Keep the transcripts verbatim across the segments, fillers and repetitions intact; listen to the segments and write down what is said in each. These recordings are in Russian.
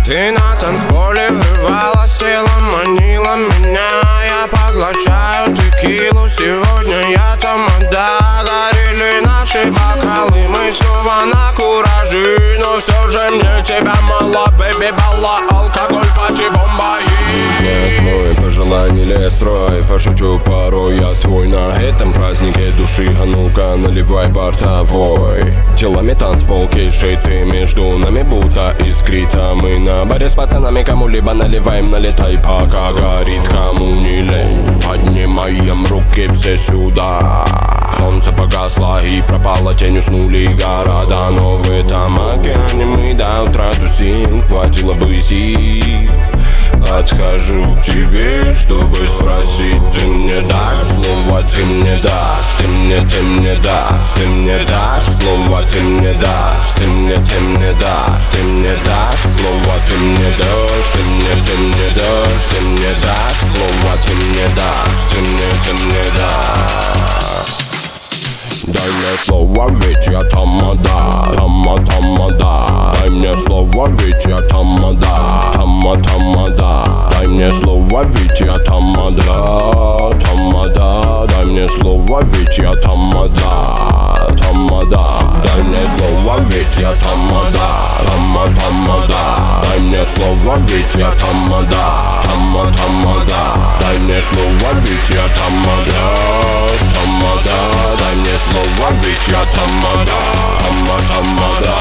Ты на танцполе врывалась телом, манила меня. Я поглощаю текилу, сегодня я тамада. Горели наши бокалы, мы снова на кураже. Но все же мне тебя мало, бэби, балла, алкоголь, пати, бомба. Нет мой, пожеланий лес строй. Пошучу порой, я свой на этом празднике души. А ну-ка, наливай бортовой. Телами танцпол, кейшей, ты между нами будто искрит. А мы на баре с пацанами кому-либо наливаем, налетай, пока горит. Кому не лень, поднимаем руки все сюда. Солнце погасло и пропало, тень, уснули города. Но в этом океане мы до утра тусим, хватило бы сил. Подхожу к тебе, чтобы спросить, ты мне дашь слово, ты мне дашь, ты мне, ты мне дашь, ты мне дашь слово, ты мне дашь, ты мне, ты мне дашь, ты мне дашь слово, ты мне дашь, ты мне, ты мне дашь, ты мне дашь слово, ты мне дашь, ты мне, ты мне дашь. Дай мне слово, ведь я тамада, тама, тамада. Дай мне слово, ведь я тамада, тама, тамада. Дай мне слово, ведь я тамада, тамада. Дай мне слово, ведь я тамада, тамада. Дай мне слово, ведь я тамада, тама, тамада. Дай мне слово, ведь я тамада, тама, тамада. Дай мне слово, ведь я тамада, тамада. Дай мне слово, ведь я тамада, тама, тамада.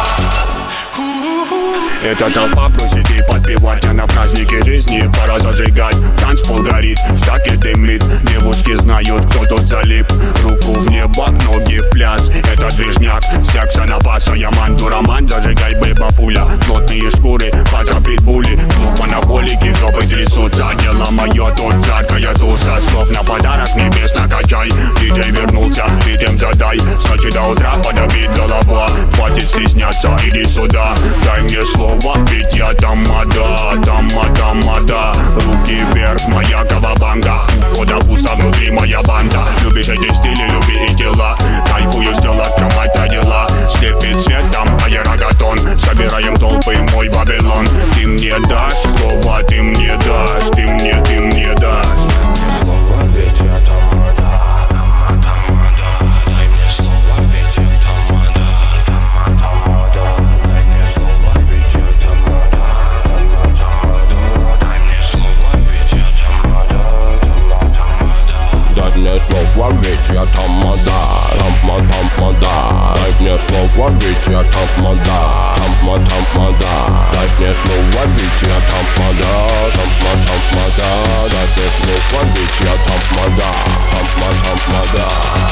Эта толпа просит и подпевать, а на празднике жизни пора зажигать. Танцпол горит, штаки дымит, девушки знают, кто тут залип. Руку в небо, ноги в пляс, это движняк, секса на паса. Я манду роман, зажигай, бэба пуля. Плотные шкуры, паца питбули, клуб анаболики, жопы трясутся. Дело мое, тут жаркая туса, слов на подарок небес накачай. Диджей вернулся, ритм задай, с ночи до утра подобит голова. Хватит стесняться, иди сюда, дай мне слово. Ведь я тамада, тама, тамада. Руки вверх, моя кавабанга. У входа пусто, внутри моя банда. Любишь эти стили, люби и дела. Кайфую, стела, кромать дела. Слепит цветом аэрогатон. Собираем толпы, мой Вавилон. Ты мне дашь слово, ты мне дашь, ты мне, ты мне дашь. Слово, ведь я тамада, тама, тамада. Дай мне слово, ведь я тамада, тама, тамада. Дай мне слово, ведь я тамада, тама, тамада. Дай мне слово, ведь я тамада, тама, тамада. Дай мне слово, ведь я тамада, тама, тамада. Дай мне слово, ведь я тамада, тама, тамада. Дай мне слово, ведь я тамада, тама, тамада. Дай мне слово, ведь я тамада, тама, тамада.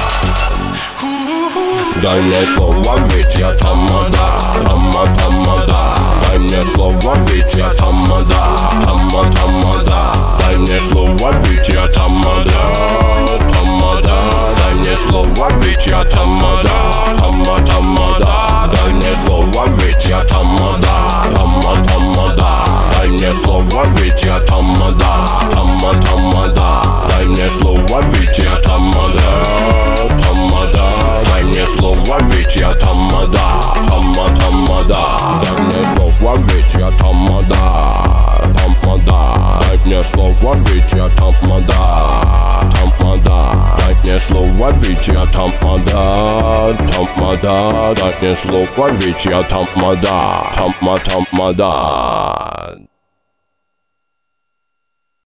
Дай мне слово, ведь я тамада, тама, тамада. Дай мне слово, ведь я тамада, тама, тамада. Дай мне слово, ведь я тамада, тамада. Дай мне слово, ведь я тамада, тама, тамада. Дай мне слово, ведь я тамада, тама, тамада. Дай мне слово, ведь я тамада, тама, тамада. Дай мне слово, ведь я тамада, тамада. Дай мне слово, ведь я тамада, тама, тамада. Дай мне слово, ведь я тамада, тамада. Дай мне слово, ведь я тамада, тамада. Дай мне слово, ведь я тамада, тамада. Дай мне слово, ведь я тамада, тама, тамада.